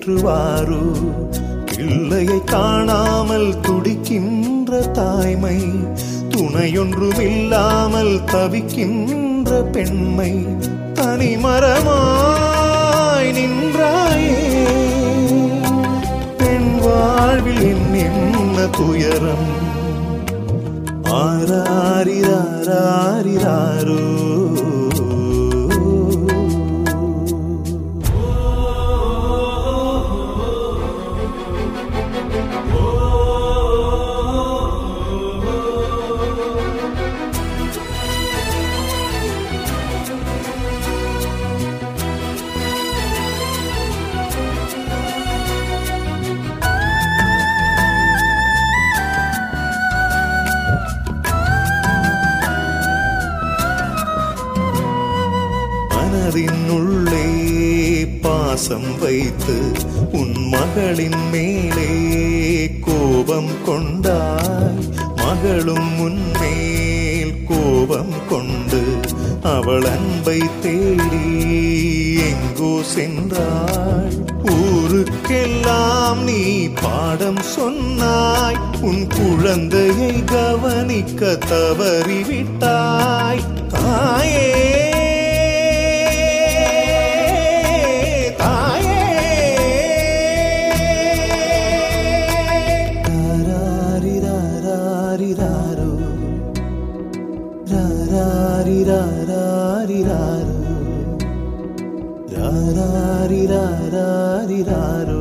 தேற்றுவாரோ? பிள்ளையை காணாமல் துடிக்கின்ற தாய்மை, துணையொன்றுமில்லாமல் தவிக்கின்ற பெண்மை, தனிமரமாய் நின்றாயே பெண் வாழ்வில் என்ன துயரம். ஆராரிராரிராரோ உள்ளே பாசம் வைத்து உன் மகளின் மேலே கோபம் கொண்டாய். மகளும் உன்மேல் கோபம் கொண்டு அவள் அன்பை தேடி எங்கோ சென்றாள். ஊருக்கெல்லாம் நீ பாடம் சொன்னாய், உன் குழந்தையை கவனிக்க தவறிவிட்டாய். தாயே ராரிராரிராரோ